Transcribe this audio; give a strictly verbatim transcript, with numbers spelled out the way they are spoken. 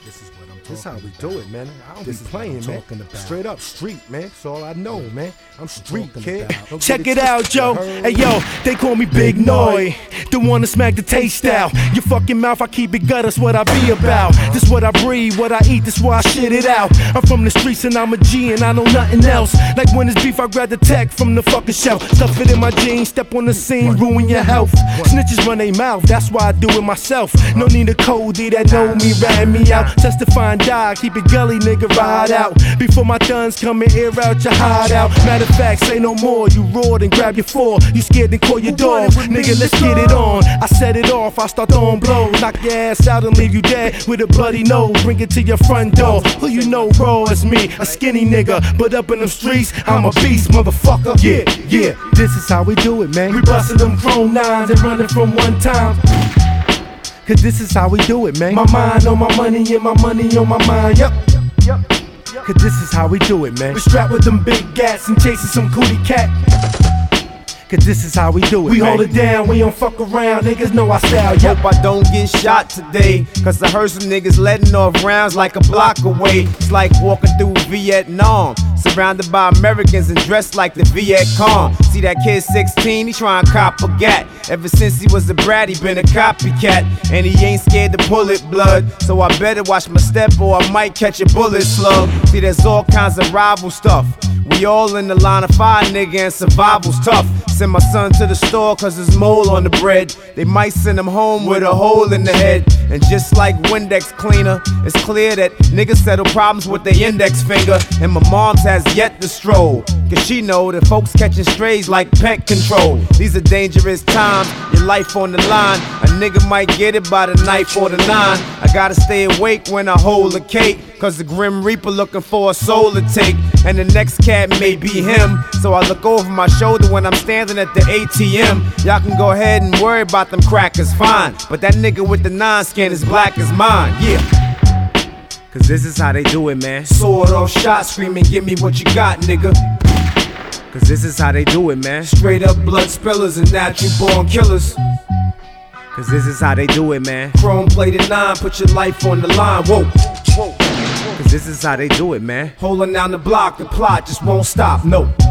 This is what I'm talking This how we about. do it, man. I don't This be is what I'm playing, man. talking about. Straight up street, man. That's all I know, man. I'm street, talking kid. about. Don't Check get it out, twisted, yo. you heard? Hey, yo, they call me Big Noy. The one to smack the taste out. Your fucking mouth, I keep it gut, that's what I be about. This what I breathe, what I eat, this why I shit it out. I'm from the streets and I'm a G and I know nothing else. Like when it's beef, I grab the tech from the fucking shelf. Stuff it in my jeans, step on the scene, ruin your health. Snitches run they mouth, that's why I do it myself. No need a codie that know me, rat me out. Testify and die, keep it gully, nigga, ride out. Before my guns come and air out your hideout. Matter of fact, say no more, you roared and grab your four. You scared then call your dog, nigga, let's get it on. I set it off, I start throwing blows. Knock your ass out and leave you dead with a bloody nose. Bring it to your front door. Who you know, bro, it's me, a skinny nigga. But up in them streets, I'm a beast, motherfucker. Yeah, yeah, This is how we do it, man. we bustin' them chrome nines and running from one time. Cause this is how we do it, man. My mind on my money and my money on my mind. Yup. Cause this is how we do it, man. We strapped with them big gats and chasing some cootie cat. Cause this is how we do it, We man. hold it down, we don't fuck around. Niggas know our style. Yup. Hope I don't get shot today, cause I heard some niggas letting off rounds like a block away. It's like walking through Vietnam, surrounded by Americans and dressed like the Viet Cong. See that kid sixteen, he trying to cop a gat. Ever since he was a brat, he been a copycat. And he ain't scared to pull it blood, so I better watch my step or I might catch a bullet slug. See, there's all kinds of rival stuff. We all in the line of fire, nigga, and survival's tough. Send my son to the store cause there's mole on the bread. They might send him home with a hole in the head. And just like Windex cleaner, it's clear that niggas settle problems with their index finger. And my mom's has yet to stroll, cause she know that folks catching strays like pet control. These are dangerous times, your life on the line. A nigga might get it by the knife or the nine. I gotta stay awake when I hold a cake, cause the Grim Reaper looking for a soul to take. And the next cat may be him, so I look over my shoulder when I'm standing at the A T M. Y'all can go ahead and worry about them crackers, fine, but that nigga with the nine skin is black as mine, yeah. Cause this is how they do it, man. Sword off shot, screaming, give me what you got, nigga. Cause this is how they do it, man. Straight up blood spillers and natural born killers. Cause this is how they do it, man. Chrome plated nine, put your life on the line, whoa, whoa. Cause this is how they do it, man. Holding down the block, the plot just won't stop, no.